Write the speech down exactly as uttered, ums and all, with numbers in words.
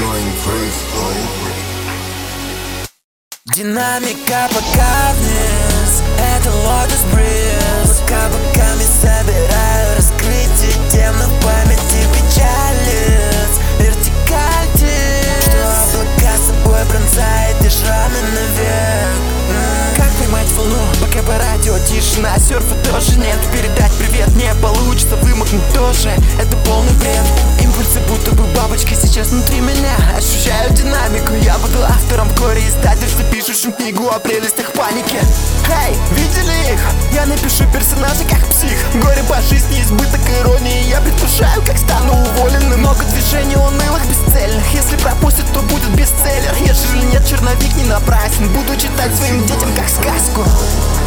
Динамика пока вниз, это Lotus Breeze. Пока боками собираю раскрытие темных памяти печалит. Вертикаль тип, что облака с собой пронзает и шрамы навек. м-м. Как поймать волну, пока по радио тишина. Серфа тоже нет, передать привет не получится. Вымокнуть тоже, это полный бред. Импульсы будто бы бабочки сейчас внутри меня. Ощущаю динамику, я буду автором в горе издательства, пишущим книгу о прелестях паники. Эй, видели их? Я напишу персонажа как псих. Горе по жизни, избыток иронии. Я предвкушаю, как стану уволенным. Много движений унылых, бесцельных. Если пропустят, то будет бестселлер. Ежели нет, черновик не напрасен. Буду читать своим детям как сказку.